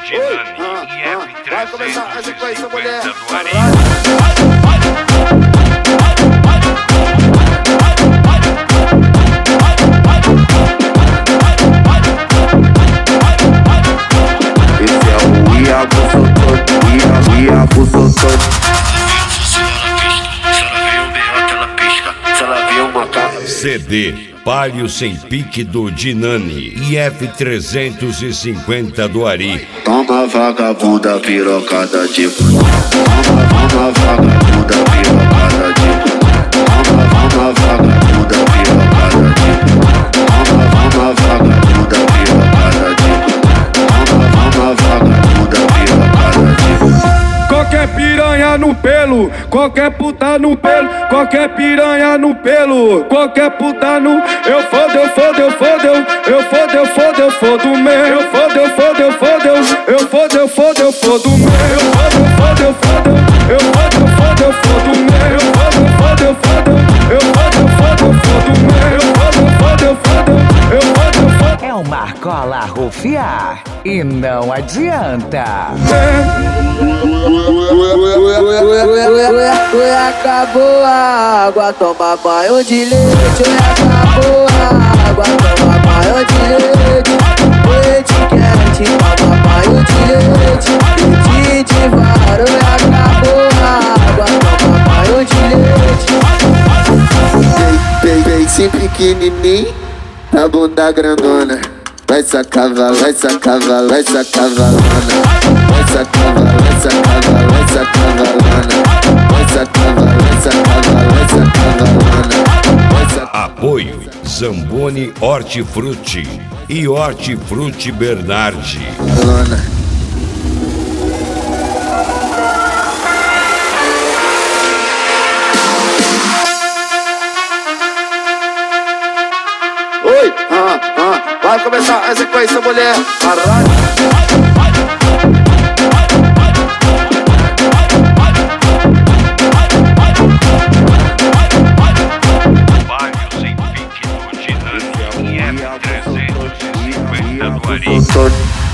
Dinani e vai começar a sequência, mulher. F350 do Ari. Esse é o Iago Sotor, Iago Sotor. Se ela viu uma cara. CD Palio Sem Pique do Dinani e F350 do Ari. Toma vagabunda pirocada de Toma vagabunda pirocada de Toma vagabunda pirocada de Toma vagabunda pirocada de Toma vagabunda pirocada de. Qualquer piranha no pelo, qualquer puta no pelo, qualquer piranha no pelo, qualquer puta no. Eu fodo, eu fodo, eu fodo, eu fodo, eu fodo, eu fodo mesmo. Eu fodo, eu fodo, eu fodo, eu fodo, eu fodo, eu fodo mesmo. Eu fodo, eu fodo, eu fodo, eu fodo, eu fodo, eu fodo mesmo. Eu fodo, eu fodo, eu fodo, eu fodo, eu fodo, eu fodo mesmo. Eu fodo, eu fodo, eu fodo, eu fodo, eu fodo. É uma argola rufiar e não adianta. Acabou a água, toma banho de leite. Acabou a água, toma banho de leite. Leite quente, toma banho de leite. Leite de varo, acabou a água, toma banho de leite. Beicinho pequenininho, a bunda grandona. Vai sacavala, vai sacavala, vai sacavalona. Vai sacavala, vai sacavala, vai sacavalona. Vai sacavala, vai sacavala, vai sacavalona. Apoio Zamboni Hortifruti e Hortifruti Bernardi. Oi, vai começar a sequência, mulher. Palio Sem Pique do Dinani e F350 do Ari. Sotor.